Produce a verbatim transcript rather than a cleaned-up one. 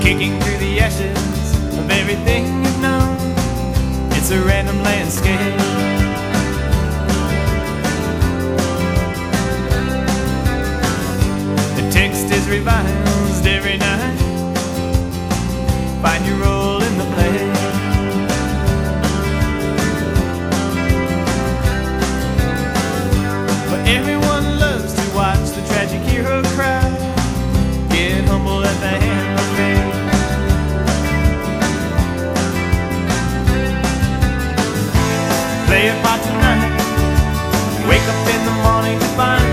kicking through the ashes of everything you've known. It's a random landscape. The text is revised every night. Find your role in the play. But everyone loves to watch the tragic hero cry, get humbled at the hand of fate. Play a part tonight, wake up in the morning to find